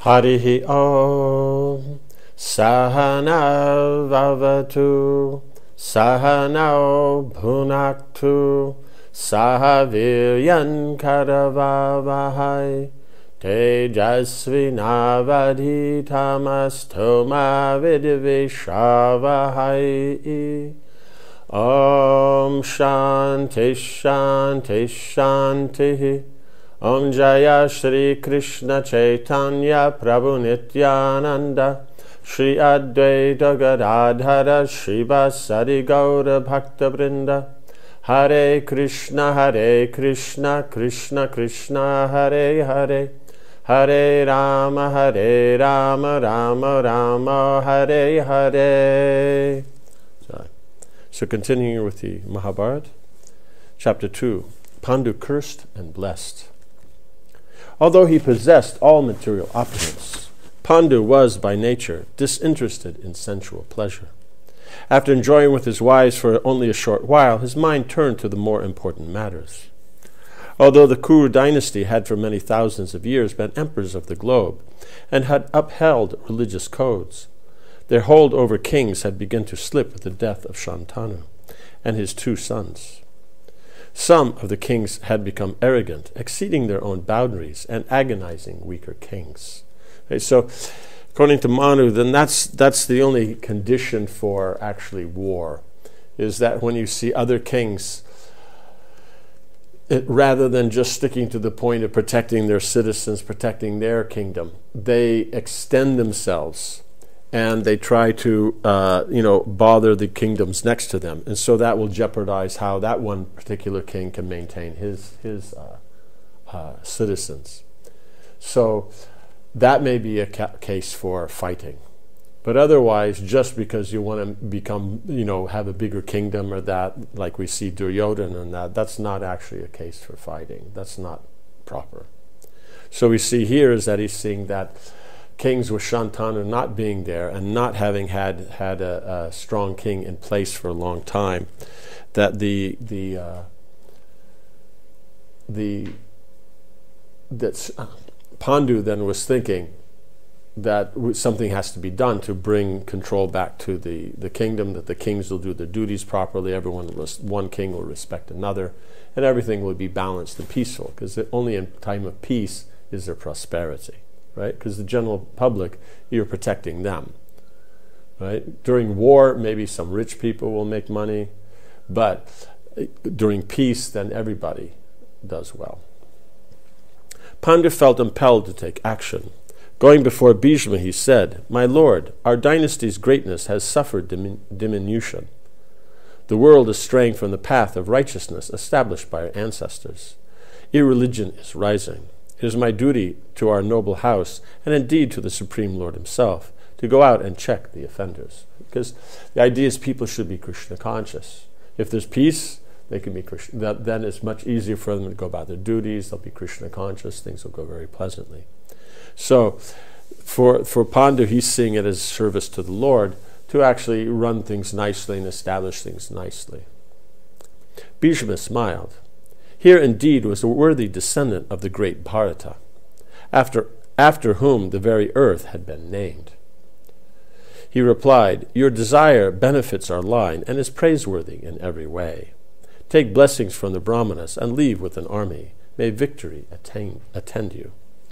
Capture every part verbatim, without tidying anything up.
Harihi Om Sahana Vavatu Sahana Bhunaktu Sahaviryan Karavavahai Tejasvi Navadhitamastoma Vidvishavahai. Om Shanti Shanti Shanti. Om Jaya Shri Krishna Chaitanya Prabhu Nityananda Shri Advaita Gadadhara Shrivasadi Gaura Bhakta Vrinda. Hare Krishna Hare Krishna Krishna Krishna Hare Hare Hare Rama Hare Rama Rama Rama Hare Hare. So, so continuing with the Mahabharata, chapter two, Pandu cursed and blessed. Although he possessed all material opulence, Pandu was by nature disinterested in sensual pleasure. After enjoying with his wives for only a short while, his mind turned to the more important matters. Although the Kuru dynasty had for many thousands of years been emperors of the globe and had upheld religious codes, their hold over kings had begun to slip with the death of Shantanu and his two sons. Some of the kings had become arrogant, exceeding their own boundaries and agonizing weaker kings. Okay, so, according to Manu, then that's that's the only condition for actually war, is that when you see other kings, it, rather than just sticking to the point of protecting their citizens, protecting their kingdom, they extend themselves and they try to, uh, you know, bother the kingdoms next to them, and so that will jeopardize how that one particular king can maintain his his uh, uh, citizens. So that may be a ca- case for fighting, but otherwise, just because you want to become, you know, have a bigger kingdom or that, like we see Duryodhana and that, that's not actually a case for fighting. That's not proper. So we see here is that he's seeing that kings with Shantanu not being there and not having had had a, a strong king in place for a long time, that the the uh, the that uh, Pandu then was thinking that w- something has to be done to bring control back to the, the kingdom, that the kings will do their duties properly, everyone will, one king will respect another, and everything will be balanced and peaceful, because only in time of peace is there prosperity. Right? Because the general public, you're protecting them. Right? During war, maybe some rich people will make money, but during peace, then everybody does well. Pandu felt impelled to take action. Going before Bhishma, he said, "My lord, our dynasty's greatness has suffered dimin- diminution. The world is straying from the path of righteousness established by our ancestors. Irreligion is rising. It is my duty to our noble house, and indeed to the Supreme Lord himself, to go out and check the offenders." Because the idea is people should be Krishna conscious. If there's peace, they can be Krishna. That, then it's much easier for them to go about their duties. They'll be Krishna conscious. Things will go very pleasantly. So for, for Pandu, he's seeing it as service to the Lord to actually run things nicely and establish things nicely. Bhishma smiled. Here indeed was a worthy descendant of the great Bharata, after, after whom the very earth had been named. He replied, "Your desire benefits our line and is praiseworthy in every way. Take blessings from the Brahmanas and leave with an army. May victory attain, attend you."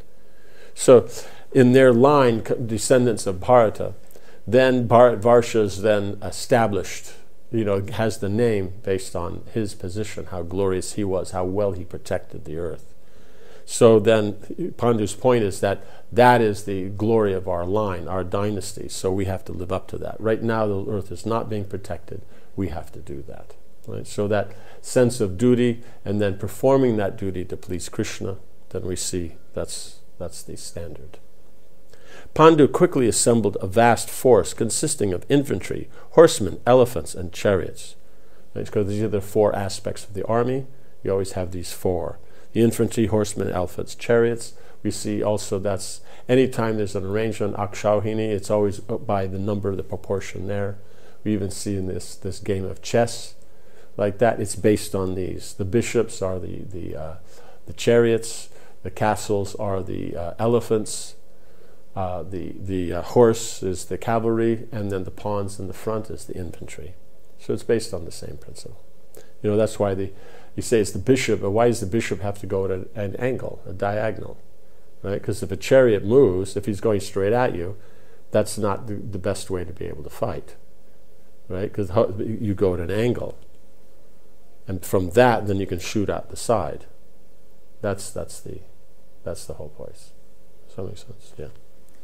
So in their line, descendants of Bharata, then Bharatvarsha is then established, you know, has the name based on his position, how glorious he was, how well he protected the earth. So then Pandu's point is that that is the glory of our line, our dynasty, so we have to live up to that. Right now the earth is not being protected. We have to do that. Right? So that sense of duty and then performing that duty to please Krishna, then we see that's that's the standard. Pandu quickly assembled a vast force consisting of infantry, horsemen, elephants, and chariots. Right? Because these are the four aspects of the army. You always have these four. The infantry, horsemen, elephants, chariots. We see also that's anytime there's an arrangement, Akshauhini, it's always by the number, the proportion there. We even see in this, this game of chess, like that, it's based on these. The bishops are the, the, uh, the chariots, the castles are the uh, elephants, uh, the, the uh, horse is the cavalry, and then the pawns in the front is the infantry. So it's based on the same principle. You know, that's why the, you say it's the bishop, but why does the bishop have to go at a, an angle, a diagonal? Right? Because if a chariot moves, if he's going straight at you, that's not the, the best way to be able to fight. Right? Because you go at an angle. And from that, then you can shoot out the side. That's that's the that's the whole point. Does that make sense? Yeah.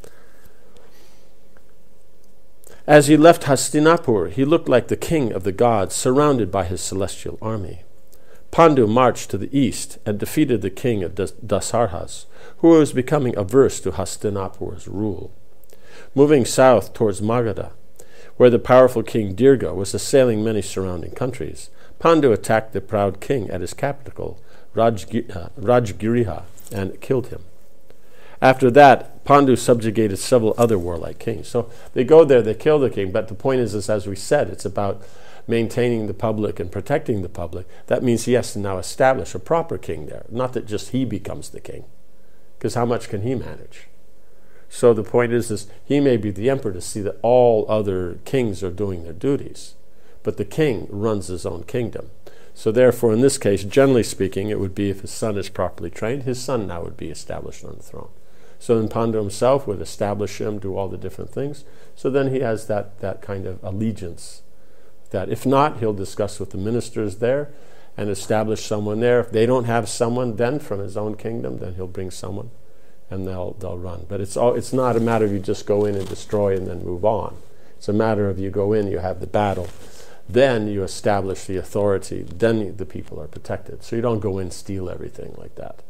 As he left Hastinapur, he looked like the king of the gods, surrounded by his celestial army. Pandu marched to the east and defeated the king of Das- Dasarhas, who was becoming averse to Hastinapur's rule. Moving south towards Magadha, where the powerful king Dirga was assailing many surrounding countries, Pandu attacked the proud king at his capital, Rajgi- uh, Rajgiriha, and killed him. After that, Pandu subjugated several other warlike kings. So they go there, they kill the king, but the point is, is, as we said, it's about maintaining the public and protecting the public. That means he has to now establish a proper king there, not that just he becomes the king, because how much can he manage? So the point is, is he may be the emperor to see that all other kings are doing their duties, but the king runs his own kingdom. So therefore, in this case, generally speaking, it would be if his son is properly trained, his son now would be established on the throne. So then Pandu himself would establish him, do all the different things. So then he has that, that kind of allegiance. That if not, he'll discuss with the ministers there and establish someone there. If they don't have someone then from his own kingdom, then he'll bring someone and they'll they'll run. But it's all it's not a matter of you just go in and destroy and then move on. It's a matter of you go in, you have the battle, then you establish the authority, then the people are protected. So you don't go in and steal everything like that.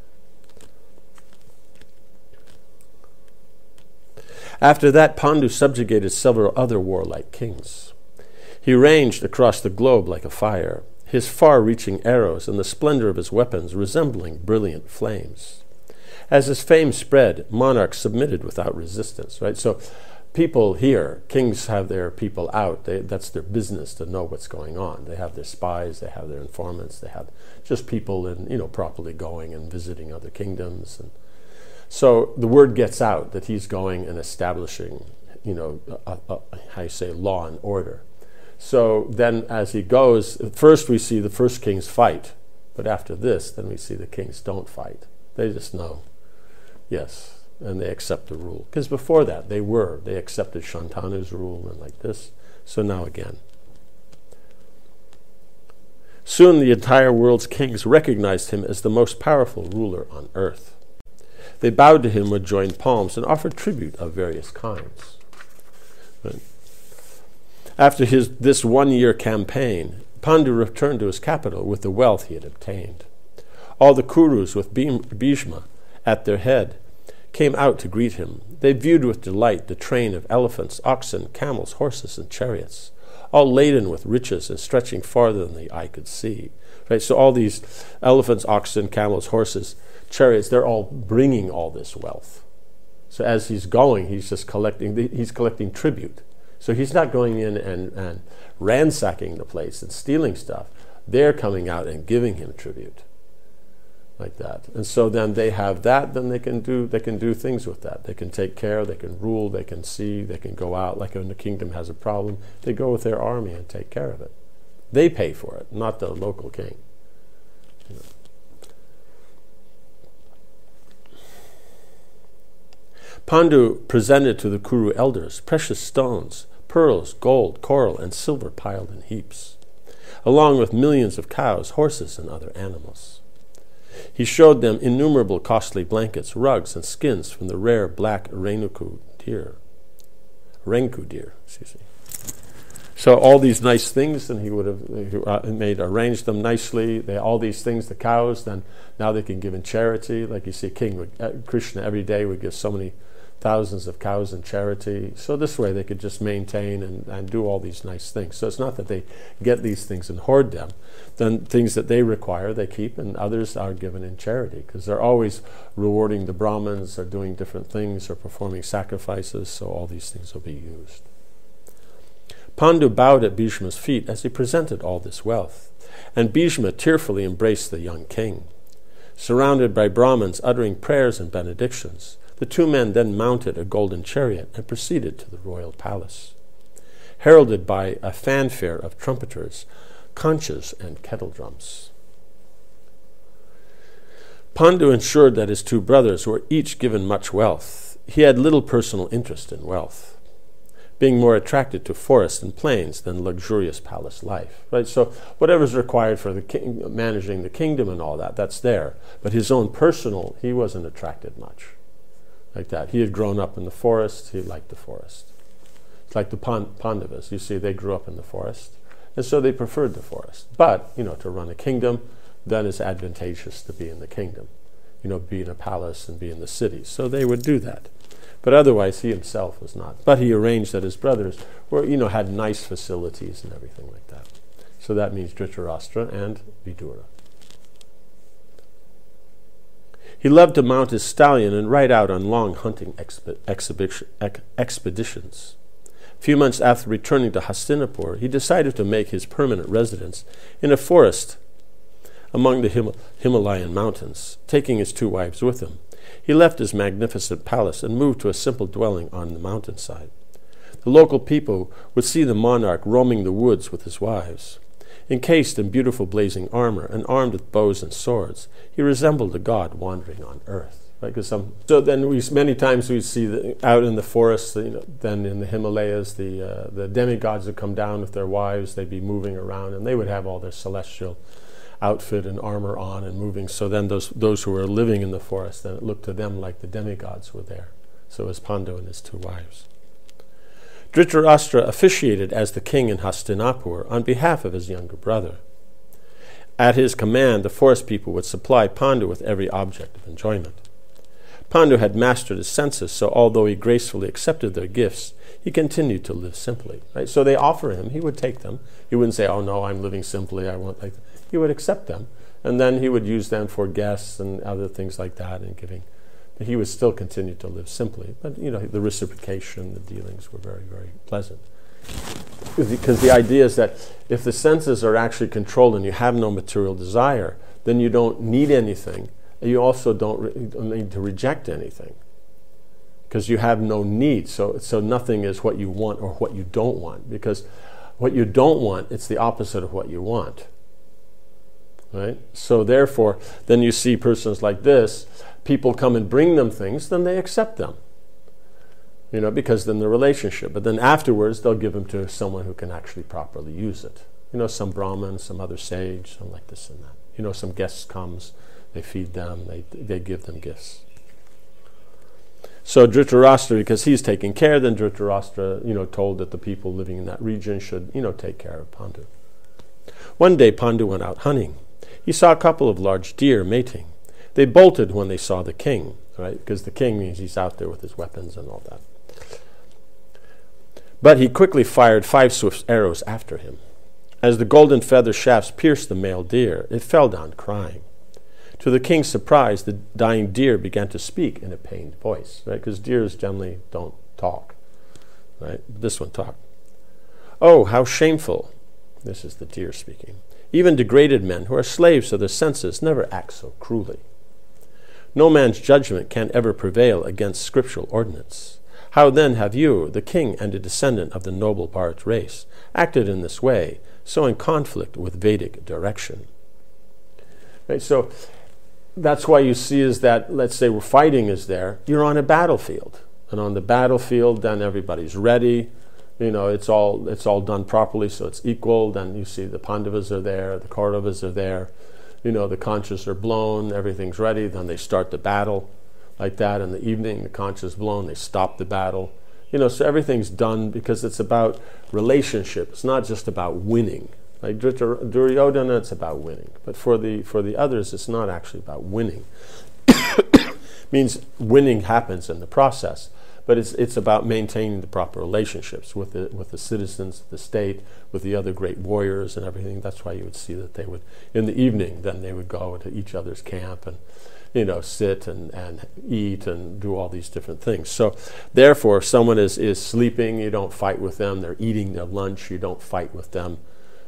After that, Pandu subjugated several other warlike kings. He ranged across the globe like a fire, his far-reaching arrows and the splendor of his weapons resembling brilliant flames. As his fame spread, monarchs submitted without resistance, right? So people here, kings have their people out. They, that's their business to know what's going on. They have their spies, they have their informants, they have just people in, you know, properly going and visiting other kingdoms. And so the word gets out that he's going and establishing, you know, a, a, how you say, law and order. So then as he goes, first we see the first kings fight, but after this, then we see the kings don't fight. They just know, yes, and they accept the rule. Because before that, they were. They accepted Shantanu's rule and like this. So now again. Soon the entire world's kings recognized him as the most powerful ruler on earth. They bowed to him with joined palms and offered tribute of various kinds. Right. After his this one-year campaign, Pandu returned to his capital with the wealth he had obtained. All the Kurus with Bhishma at their head came out to greet him. They viewed with delight the train of elephants, oxen, camels, horses, and chariots, all laden with riches and stretching farther than the eye could see. Right? So all these elephants, oxen, camels, horses, chariots, they're all bringing all this wealth. So as he's going, he's just collecting, he's collecting tribute. So he's not going in and, and ransacking the place and stealing stuff. They're coming out and giving him tribute. Like that. And so then they have that, then they can do they can do things with that. They can take care, they can rule, they can see, they can go out. Like when the kingdom has a problem, they go with their army and take care of it. They pay for it, not the local king. You know. Pandu presented to the Kuru elders precious stones, pearls, gold, coral, and silver piled in heaps, along with millions of cows, horses, and other animals. He showed them innumerable costly blankets, rugs, and skins from the rare black Renuku deer. Renku deer, excuse me. So all these nice things, and he would have made arranged them nicely. They all these things, the cows, then now they can give in charity. Like you see, King would, uh, Krishna every day would give so many thousands of cows in charity. So this way they could just maintain and, and do all these nice things. So it's not that they get these things and hoard them. Then things that they require they keep, and others are given in charity, because they're always rewarding the Brahmins or doing different things or performing sacrifices, so all these things will be used. Pandu bowed at Bhishma's feet as he presented all this wealth, and Bhishma tearfully embraced the young king. Surrounded by Brahmins uttering prayers and benedictions, The two men then mounted a golden chariot and proceeded to the royal palace, heralded by a fanfare of trumpeters, conches, and kettle drums. Pandu ensured that his two brothers were each given much wealth. He had little personal interest in wealth, being more attracted to forests and plains than luxurious palace life. Right? So whatever's required for the king, managing the kingdom and all that, that's there. But his own personal, he wasn't attracted much like that. He had grown up in the forest. He liked the forest. It's like the Pand- Pandavas. You see, they grew up in the forest, and so they preferred the forest. But, you know, to run a kingdom, then it's advantageous to be in the kingdom, you know, be in a palace and be in the cities. So they would do that. But otherwise, he himself was not. But he arranged that his brothers were, you know, had nice facilities and everything like that. So that means Dhritarashtra and Vidura. He loved to mount his stallion and ride out on long hunting exp- exhibition, ex- expeditions. A few months after returning to Hastinapur, he decided to make his permanent residence in a forest among the Him- Himalayan mountains, taking his two wives with him. He left his magnificent palace and moved to a simple dwelling on the mountainside. The local people would see the monarch roaming the woods with his wives. Encased in beautiful blazing armor and armed with bows and swords, he resembled a god wandering on earth. Right? 'Cause some, so then we many times we see the, out in the forests, you know, then in the Himalayas, the uh, the demigods would come down with their wives. They'd be moving around, and they would have all their celestial outfit and armor on and moving. So then those those who were living in the forest, then it looked to them like the demigods were there. So was Pandu and his two wives. Dhritarashtra officiated as the king in Hastinapur on behalf of his younger brother. At his command, the forest people would supply Pandu with every object of enjoyment. Pandu had mastered his senses, so although he gracefully accepted their gifts, he continued to live simply. Right? So they offer him, he would take them. He wouldn't say, "Oh no, I'm living simply, I want like that." He would accept them, and then he would use them for guests and other things like that and giving. But he would still continue to live simply. But, you know, the reciprocation, the dealings were very, very pleasant. Because the idea is that if the senses are actually controlled and you have no material desire, then you don't need anything. And you also don't, re- don't need to reject anything, because you have no need. So, so nothing is what you want or what you don't want. Because what you don't want, it's the opposite of what you want. Right? So therefore, then you see persons like this, people come and bring them things, then they accept them. You know, because then the relationship. But then afterwards, they'll give them to someone who can actually properly use it. You know, some Brahmin, some other sage, some like this and that. You know, some guest comes, they feed them, they they give them gifts. So Dhritarashtra, because he's taking care, then Dhritarashtra, you know, told that the people living in that region should, you know, take care of Pandu. One day, Pandu went out hunting. He saw a couple of large deer mating. They bolted when they saw the king, right? Because the king means he's out there with his weapons and all that. But he quickly fired five swift arrows after him. As the golden feather shafts pierced the male deer, it fell down crying. To the king's surprise, the dying deer began to speak in a pained voice, right? Because deers generally don't talk, right? This one talked. "Oh, how shameful!" This is the deer speaking. "Even degraded men who are slaves to their senses never act so cruelly. No man's judgment can ever prevail against scriptural ordinance. How then have you, the king and a descendant of the noble Bharat race, acted in this way, so in conflict with Vedic direction?" Right, so that's why you see is that, let's say we're fighting is there, you're on a battlefield. And on the battlefield, then everybody's ready. You know, it's all it's all done properly, so it's equal. Then you see the Pandavas are there, the Kauravas are there. You know, the conches are blown, everything's ready. Then they start the battle like that. In the evening, the conch is blown, they stop the battle. You know, so everything's done because it's about relationship. It's not just about winning. Like Duryodhana, it's about winning. But for the for the others, it's not actually about winning. Means winning happens in the process. But it's it's about maintaining the proper relationships with the with the citizens of the state, with the other great warriors and everything. That's why you would see that they would, in the evening, then they would go to each other's camp and, you know, sit and, and eat and do all these different things. So therefore, if someone is, is sleeping, you don't fight with them. They're eating their lunch, you don't fight with them.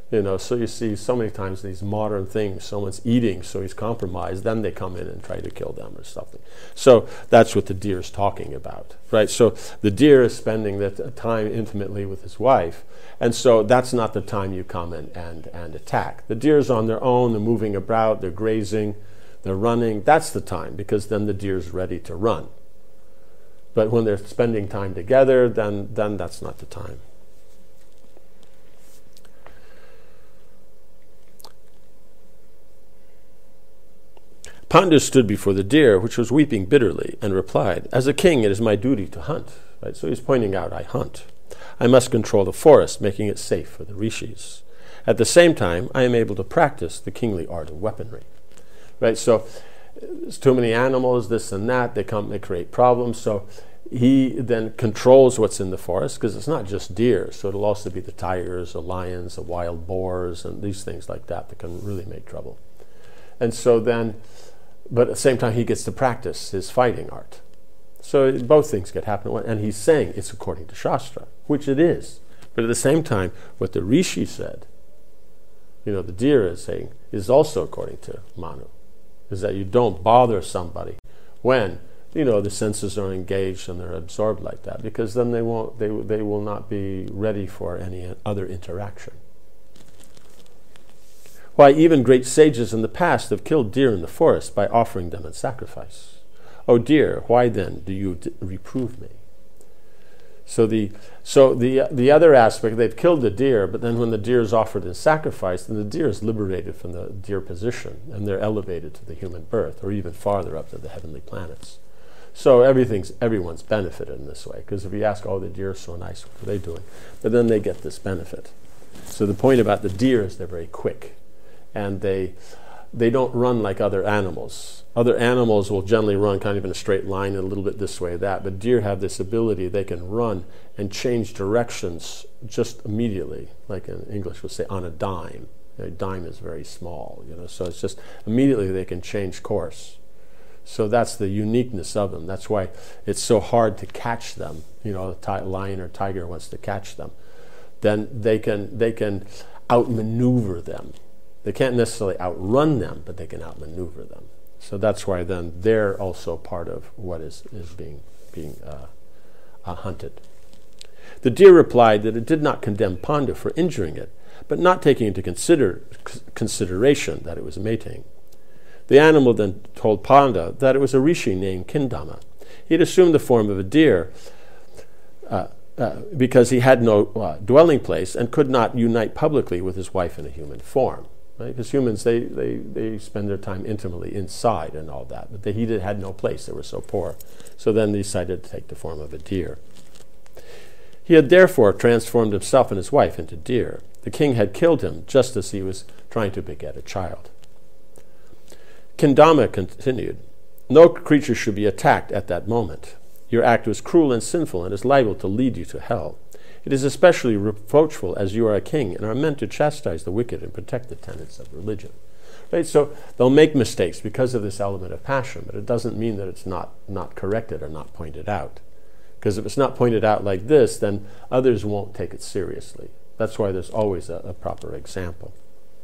You know, so you see so many times these modern things, someone's eating, so he's compromised, then they come in and try to kill them or something. So that's what the deer is talking about, right? So the deer is spending that time intimately with his wife, and so that's not the time you come and, and, and attack. The deer's on their own, they're moving about, they're grazing, they're running. That's the time, because then the deer's ready to run. But when they're spending time together, then, then that's not the time. Pandu stood before the deer, which was weeping bitterly, and replied, "As a king, it is my duty to hunt." Right? So he's pointing out, I hunt. I must control the forest, making it safe for the rishis. At the same time, I am able to practice the kingly art of weaponry. Right? So there's too many animals, this and that, they come, they create problems. So he then controls what's in the forest, because it's not just deer. So it'll also be the tigers, the lions, the wild boars, and these things like that that can really make trouble. And so then, but at the same time, he gets to practice his fighting art. So both things get happen. And he's saying it's according to Shastra, which it is. But at the same time, what the Rishi said, you know, the deer is saying, is also according to Manu, is that you don't bother somebody when, you know, the senses are engaged and they're absorbed like that, because then they won't, they, they will not be ready for any other interaction. Why, even great sages in the past have killed deer in the forest by offering them in sacrifice. Oh dear, why then do you d- reprove me? So the so the the other aspect, they've killed the deer, but then when the deer is offered in sacrifice, then the deer is liberated from the deer position, and they're elevated to the human birth, or even farther up to the heavenly planets. So everything's everyone's benefited in this way, because if you ask, oh, the deer are so nice, what are they doing? But then they get this benefit. So the point about the deer is they're very quick. And they they don't run like other animals. Other animals will generally run kind of in a straight line, and a little bit this way, that. But deer have this ability. They can run and change directions just immediately, like in English would say, on a dime. A dime is very small, you know. So it's just immediately they can change course. So that's the uniqueness of them. That's why it's so hard to catch them. You know, a ti- lion or tiger wants to catch them. Then they can they can outmaneuver them. They can't necessarily outrun them, but they can outmaneuver them. So that's why then they're also part of what is, is being, being uh, uh, hunted. The deer replied that it did not condemn Pandu for injuring it, but not taking into consider, c- consideration that it was mating. The animal then told Pandu that it was a rishi named Kindama. He had assumed the form of a deer uh, uh, because he had no uh, dwelling place and could not unite publicly with his wife in a human form. Right? Because humans, they, they, they spend their time intimately inside and all that. But they, he did, had no place. They were so poor. So then they decided to take the form of a deer. He had therefore transformed himself and his wife into deer. The king had killed him just as he was trying to beget a child. Kindama continued, "No creature should be attacked at that moment. Your act was cruel and sinful and is liable to lead you to hell. It is especially reproachful as you are a king and are meant to chastise the wicked and protect the tenets of religion." Right? So they'll make mistakes because of this element of passion, but it doesn't mean that it's not, not corrected or not pointed out. Because if it's not pointed out like this, then others won't take it seriously. That's why there's always a, a proper example.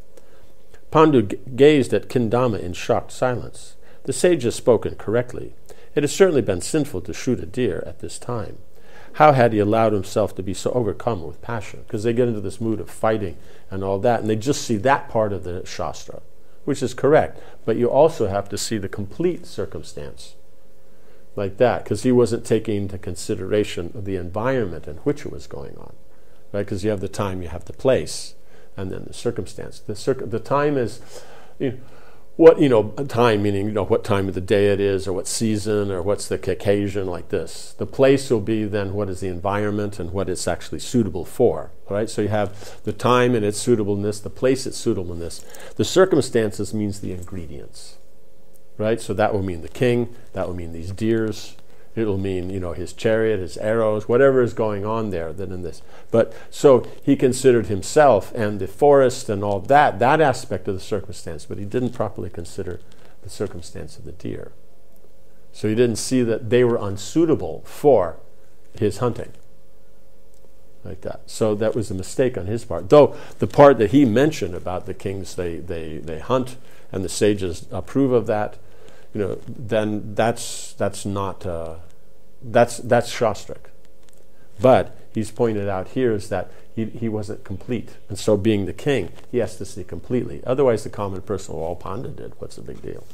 Pandu g- gazed at Kindama in shocked silence. The sage has spoken correctly. It has certainly been sinful to shoot a deer at this time. How had he allowed himself to be so overcome with passion? Because they get into this mood of fighting and all that, and they just see that part of the Shastra, which is correct. But you also have to see the complete circumstance like that, because he wasn't taking into consideration the environment in which it was going on. Right? Because you have the time, you have the place, and then the circumstance. The, circ- the time is... You know, what, you know, time meaning, you know, what time of the day it is, or what season, or what's the occasion, like this. The place will be then what is the environment and what it's actually suitable for, right? So you have the time and its suitableness, the place its suitableness. The circumstances means the ingredients, right? So that will mean the king, that will mean these deers, it'll mean, you know, his chariot, his arrows, whatever is going on there then in this. But so he considered himself and the forest and all that, that aspect of the circumstance, but he didn't properly consider the circumstance of the deer. So he didn't see that they were unsuitable for his hunting. like that. So that was a mistake on his part. Though the part that he mentioned about the kings, they, they, they hunt, and the sages approve of that, you know, then that's that's not uh, that's that's Shastric. But he's pointed out here is that he he wasn't complete, and so being the king, he has to see completely. Otherwise, the common person, well, all Pandu did. What's the big deal?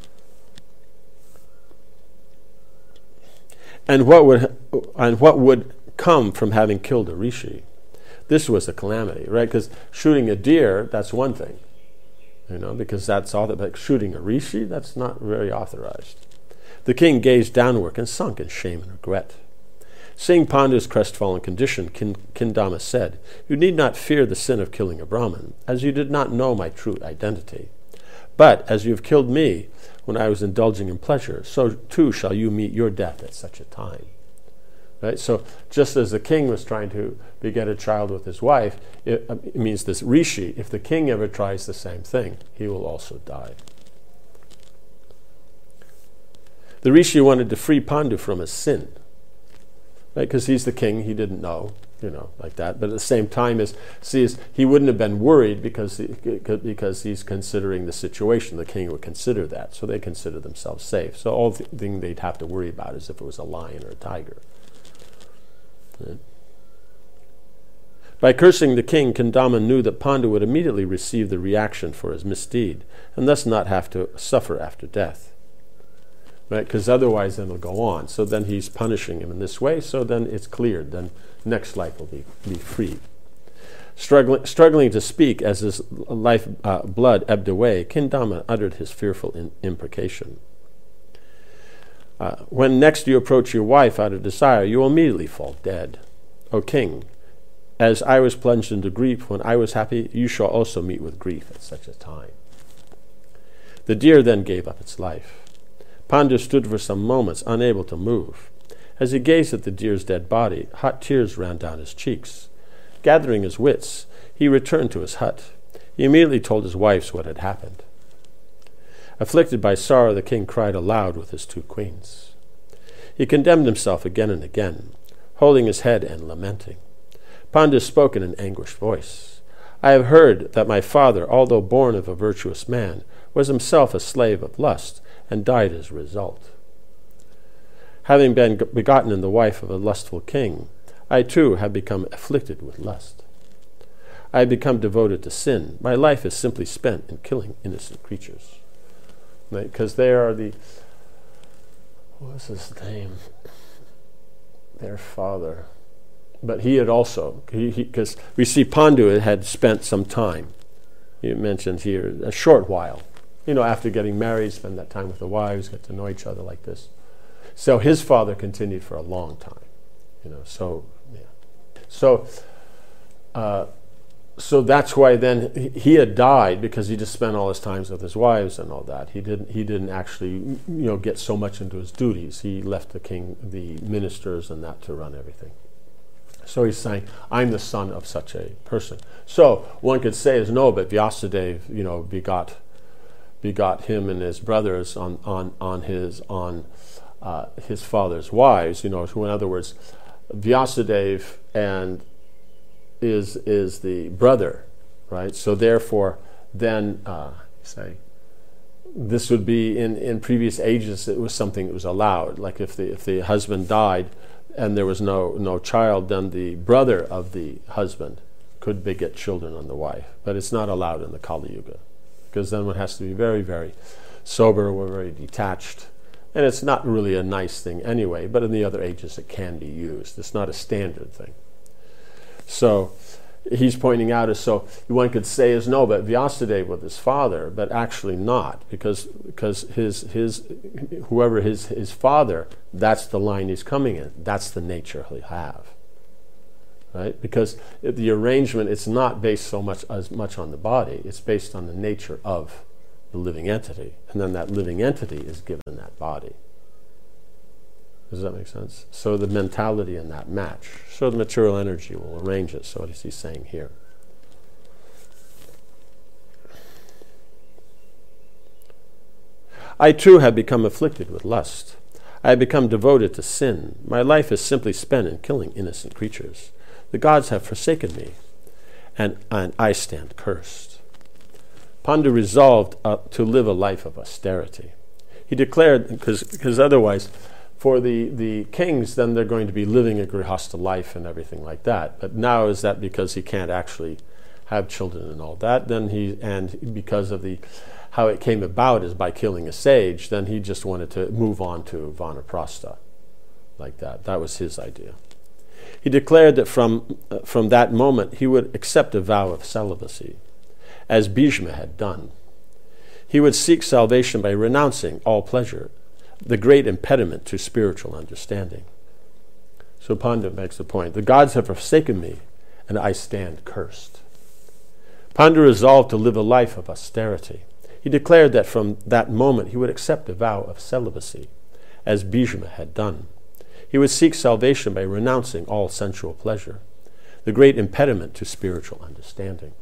And what would and what would come from having killed a rishi? This was a calamity, right? Because shooting a deer, that's one thing, you know, because that's all that. But shooting a rishi, that's not very authorized. The king gazed downward and sunk in shame and regret. Seeing Pandu's crestfallen condition, Kindama said, "You need not fear the sin of killing a Brahmin, as you did not know my true identity. But as you have killed me when I was indulging in pleasure, so too shall you meet your death at such a time." Right? So just as the king was trying to beget a child with his wife, it, it means this rishi, if the king ever tries the same thing, he will also die. The rishi wanted to free Pandu from his sin, right? Because he's the king, he didn't know, you know, like that. But at the same time, as sees, he wouldn't have been worried because he, because he's considering the situation. The king would consider that, so they consider themselves safe. So all the thing they'd have to worry about is if it was a lion or a tiger. Right? By cursing the king, Kindama knew that Pandu would immediately receive the reaction for his misdeed, and thus not have to suffer after death. Right? Because otherwise then it'll go on. So then he's punishing him in this way, so then it's cleared. Then next life will be, be free. Struggling, struggling to speak as his life uh, blood ebbed away, Kindama uttered his fearful in, imprecation. Uh, when next you approach your wife out of desire, you will immediately fall dead. O king, as I was plunged into grief when I was happy, you shall also meet with grief at such a time. The deer then gave up its life. Pandu stood for some moments, unable to move. As he gazed at the deer's dead body, hot tears ran down his cheeks. Gathering his wits, he returned to his hut. He immediately told his wives what had happened. Afflicted by sorrow, the king cried aloud with his two queens. He condemned himself again and again, holding his head and lamenting. Pandu spoke in an anguished voice. "I have heard that my father, although born of a virtuous man, was himself a slave of lust, and died as a result. Having been begotten in the wife of a lustful king, I too have become afflicted with lust. I have become devoted to sin. My life is simply spent in killing innocent creatures." Because right? They are the, what was his name? Their father. But he had also, because we see Pandu had spent some time. You mentioned here, a short while. You know, after getting married, spend that time with the wives, get to know each other like this. So his father continued for a long time. You know, so, yeah. So, uh, so that's why then he, he had died because he just spent all his time with his wives and all that. He didn't, he didn't actually, you know, get so much into his duties. He left the king, the ministers and that to run everything. So he's saying, I'm the son of such a person. So one could say is no, but Vyasadeva, you know, begot begot him and his brothers on on on his on uh, his father's wives. You know, so in other words, Vyasadeva and is is the brother, right? So therefore, then uh, say this would be in in previous ages. It was something that was allowed. Like if the if the husband died and there was no no child, then the brother of the husband could beget children on the wife. But it's not allowed in the Kali Yuga, because then one has to be very, very sober, or very detached. And it's not really a nice thing anyway, but in the other ages it can be used. It's not a standard thing. So he's pointing out, as so one could say is no, but Vyasadeva with his father, but actually not, because because his his whoever his his father, that's the line he's coming in. That's the nature he'll have. Right? Because the arrangement, it's not based so much as much on the body, it's based on the nature of the living entity. And then that living entity is given that body. Does that make sense? So the mentality in that match. So the material energy will arrange it. So what is he saying here? I too have become afflicted with lust. I have become devoted to sin. My life is simply spent in killing innocent creatures. The gods have forsaken me, and, and I stand cursed. Pandu resolved uh, to live a life of austerity. He declared, because otherwise, for the, the kings, then they're going to be living a grihastha life and everything like that. But now is that because he can't actually have children and all that, then he, and because of the, how it came about is by killing a sage, then he just wanted to move on to vanaprastha, like that. That was his idea. He declared that from, uh, from that moment he would accept a vow of celibacy, as Bhishma had done. He would seek salvation by renouncing all pleasure, the great impediment to spiritual understanding. So Pandu makes the point, the gods have forsaken me, and I stand cursed. Pandu resolved to live a life of austerity. He declared that from that moment he would accept a vow of celibacy, as Bhishma had done. He would seek salvation by renouncing all sensual pleasure, the great impediment to spiritual understanding.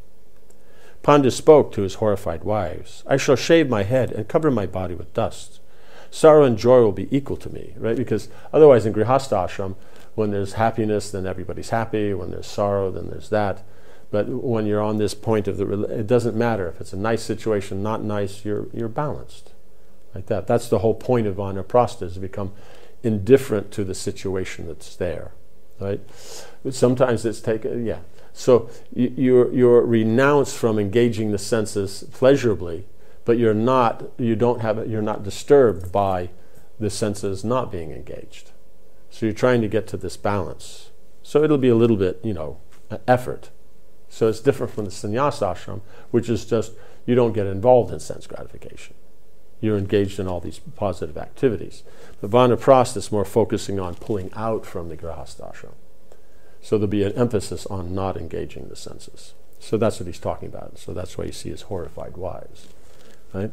Pandu spoke to his horrified wives, I shall shave my head and cover my body with dust. Sorrow and joy will be equal to me, right? Because otherwise in Grihastha ashram, when there's happiness, then everybody's happy. When there's sorrow, then there's that. But when you're on this point of the, it doesn't matter if it's a nice situation, not nice, you're you're balanced, like that. That's the whole point of vanaprastha, is to become indifferent to the situation that's there, right? But sometimes it's taken, yeah. So you, you're you're renounced from engaging the senses pleasurably, but you're not, you don't have it, you're not disturbed by the senses not being engaged. So you're trying to get to this balance. So it'll be a little bit, you know, effort. So it's different from the sannyasa ashram, which is just, you don't get involved in sense gratification. You're engaged in all these positive activities. The vanaprastha is more focusing on pulling out from the grihastha ashram. So there'll be an emphasis on not engaging the senses. So that's what he's talking about. So that's why you see his horrified wives. Right?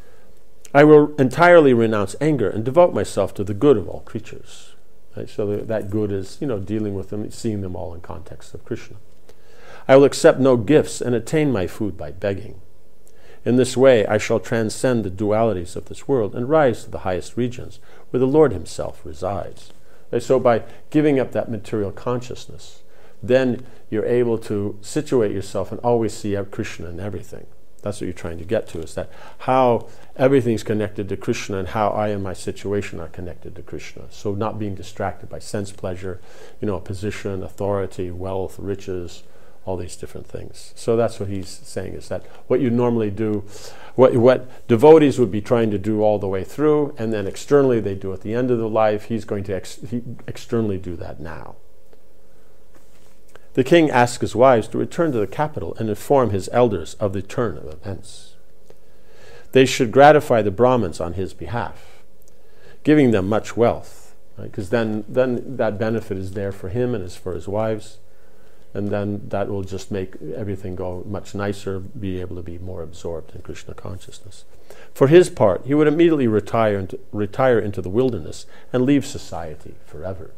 I will entirely renounce anger and devote myself to the good of all creatures. Right? So that good is, you know, dealing with them, seeing them all in context of Krishna. I will accept no gifts and attain my food by begging. In this way, I shall transcend the dualities of this world and rise to the highest regions where the Lord himself resides. Right? So by giving up that material consciousness, then you're able to situate yourself and always see Krishna in everything. That's what you're trying to get to, is that how everything's connected to Krishna and how I and my situation are connected to Krishna. So not being distracted by sense pleasure, you know, position, authority, wealth, riches, all these different things. So that's what he's saying, is that what you normally do, what, what devotees would be trying to do all the way through, and then externally they do at the end of the life, he's going to ex- he externally do that now. The king asked his wives to return to the capital and inform his elders of the turn of events. They should gratify the Brahmins on his behalf, giving them much wealth, because right? then, then that benefit is there for him and is for his wives, and then that will just make everything go much nicer, be able to be more absorbed in Krishna consciousness. For his part, he would immediately retire into, retire into the wilderness and leave society forever.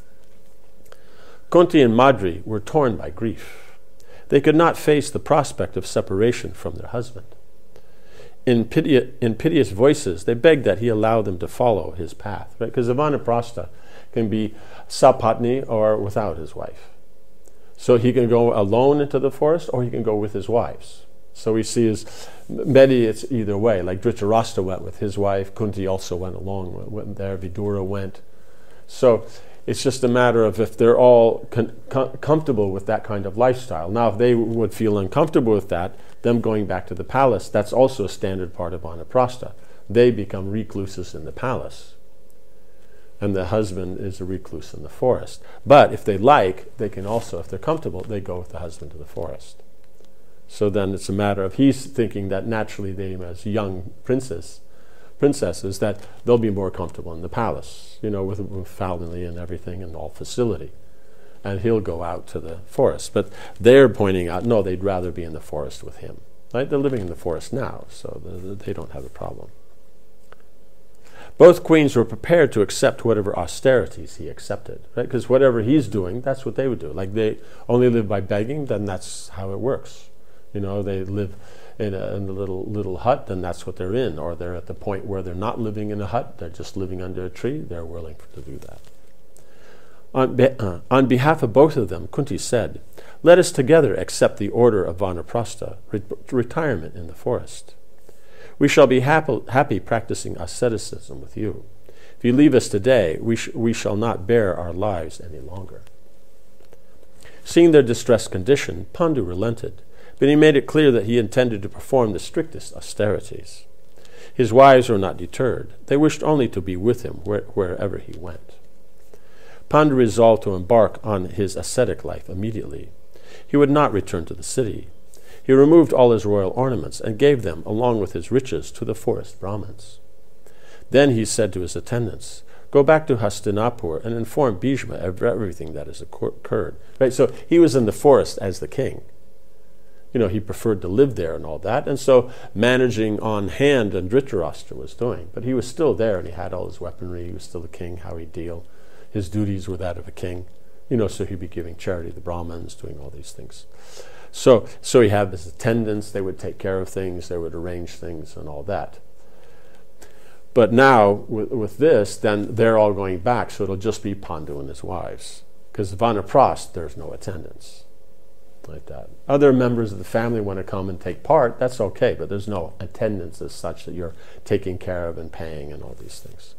Kunti and Madri were torn by grief. They could not face the prospect of separation from their husband. In, piteous, in piteous voices, they begged that he allow them to follow his path, right? Because the vanaprastha can be sapatni or without his wife. So he can go alone into the forest, or he can go with his wives. So we see is many, it's either way. Like Dhritarashtra went with his wife, Kunti also went along went there, Vidura went. So it's just a matter of if they're all con- com- comfortable with that kind of lifestyle. Now, if they would feel uncomfortable with that, them going back to the palace, that's also a standard part of vanaprastha. They become recluses in the palace, and the husband is a recluse in the forest. But if they like, they can also, if they're comfortable, they go with the husband to the forest. So then it's a matter of, he's thinking that naturally they, as young princess, princesses, that they'll be more comfortable in the palace, you know, with, with family and everything and all facility. And he'll go out to the forest. But they're pointing out, no, they'd rather be in the forest with him. Right? They're living in the forest now, so the, they don't have a problem. Both queens were prepared to accept whatever austerities he accepted, right? Because whatever he's doing, that's what they would do. Like they only live by begging, then that's how it works. You know, they live in a, in a little little hut, then that's what they're in. Or they're at the point where they're not living in a hut, they're just living under a tree, they're willing to do that. On, be, uh, on behalf of both of them, Kunti said, "Let us together accept the order of Vanaprastha, re- retirement in the forest. We shall be happy, happy practicing asceticism with you. If you leave us today, we, sh- we shall not bear our lives any longer." Seeing their distressed condition, Pandu relented, but he made it clear that he intended to perform the strictest austerities. His wives were not deterred. They wished only to be with him where, wherever he went. Pandu resolved to embark on his ascetic life immediately. He would not return to the city. He removed all his royal ornaments and gave them, along with his riches, to the forest Brahmins. Then he said to his attendants, "Go back to Hastinapur and inform Bhishma of everything that has occurred." Right? So he was in the forest as the king. You know, he preferred to live there and all that, and so managing on hand, and Dhritarashtra was doing. But he was still there, and he had all his weaponry. He was still the king, how he'd deal. His duties were that of a king. You know, so he'd be giving charity to the Brahmins, doing all these things. So, so he had his attendants. They would take care of things. They would arrange things and all that. But now, with, with this, then they're all going back, so it'll just be Pandu and his wives. Because Vanaprastha, there's no attendance like that. Other members of the family want to come and take part, that's okay, but there's no attendance as such that you're taking care of and paying and all these things.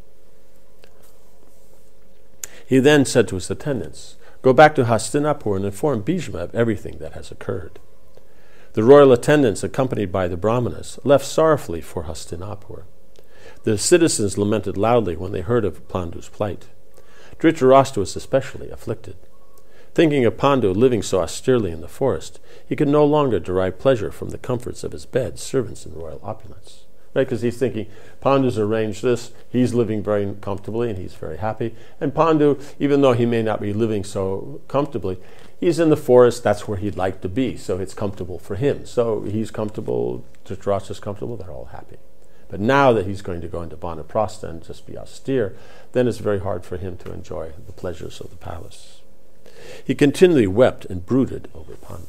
He then said to his attendants, "Go back to Hastinapur and inform Bhishma of everything that has occurred." The royal attendants, accompanied by the Brahmanas, left sorrowfully for Hastinapur. The citizens lamented loudly when they heard of Pandu's plight. Dhritarashtra was especially afflicted. Thinking of Pandu living so austerely in the forest, he could no longer derive pleasure from the comforts of his bed, servants, and royal opulence. Right? Because he's thinking, Pandu's arranged this, he's living very comfortably, and he's very happy. And Pandu, even though he may not be living so comfortably, he's in the forest, that's where he'd like to be, so it's comfortable for him. So he's comfortable, Dhritarashtra's comfortable, they're all happy. But now that he's going to go into Vanaprastha and just be austere, then it's very hard for him to enjoy the pleasures of the palace. He continually wept and brooded over Pandu.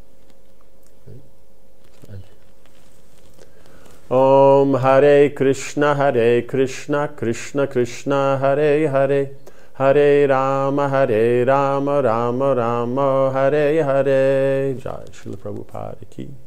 Om Hare Krishna, Hare Krishna, Krishna Krishna, Hare Hare, Hare Rama, Hare Rama, Rama Rama, Hare Hare. Jai Srila Prabhupada ki.